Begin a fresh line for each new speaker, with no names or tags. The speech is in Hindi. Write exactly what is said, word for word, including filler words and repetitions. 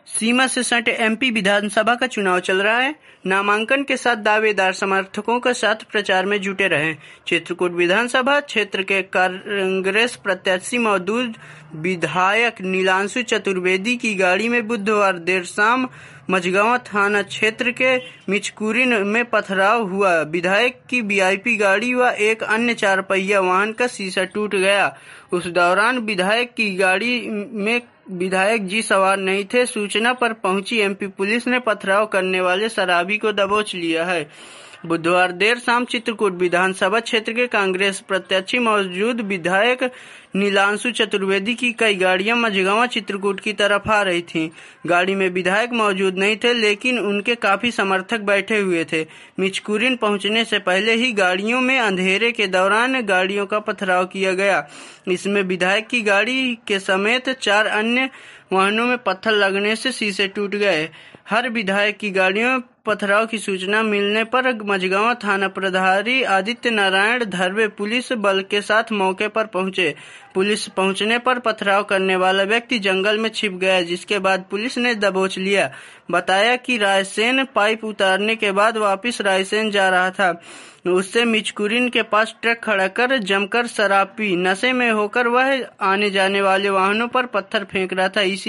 सीमा से सटे एमपी विधानसभा का चुनाव चल रहा है। नामांकन के साथ दावेदार समर्थकों के साथ प्रचार में जुटे रहे। चित्रकूट विधानसभा क्षेत्र के कांग्रेस प्रत्याशी मौजूद विधायक नीलांशु चतुर्वेदी की गाड़ी में बुधवार देर शाम मझगांव थाना क्षेत्र के मिचकुरिन में पथराव हुआ। विधायक की वीआईपी गाड़ी व एक अन्य चार पहिया वाहन का शीशा टूट गया। उस दौरान विधायक की गाड़ी में विधायक जी सवार नहीं थे। सूचना पर पहुंची एमपी पुलिस ने पथराव करने वाले शराबी को दबोच लिया है। बुधवार देर शाम चित्रकूट विधानसभा क्षेत्र के कांग्रेस प्रत्याशी मौजूद विधायक नीलांशु चतुर्वेदी की कई गाड़ियां मझगांव चित्रकूट की तरफ आ रही थीं। गाड़ी में विधायक मौजूद नहीं थे, लेकिन उनके काफी समर्थक बैठे हुए थे। मिचकुरिन पहुंचने से पहले ही गाड़ियों में अंधेरे के दौरान गाड़ियों का पथराव किया गया। इसमें विधायक की गाड़ी के समेत चार अन्य वाहनों में पत्थर लगने से शीशे टूट गए। हर विधायक की गाड़ियों में पथराव की सूचना मिलने पर मझगांव थाना प्रभारी आदित्य नारायण धरवे पुलिस बल के साथ मौके पर पहुंचे। पुलिस पहुंचने पर पथराव करने वाला व्यक्ति जंगल में छिप गया, जिसके बाद पुलिस ने दबोच लिया। बताया कि रायसेन पाइप उतारने के बाद वापस रायसेन जा रहा था। उससे मिचकुरिन के पास ट्रक खड़ा कर जमकर शराब पी नशे में होकर वह आने जाने वाले वाहनों पर पत्थर फेंक रहा था। इसी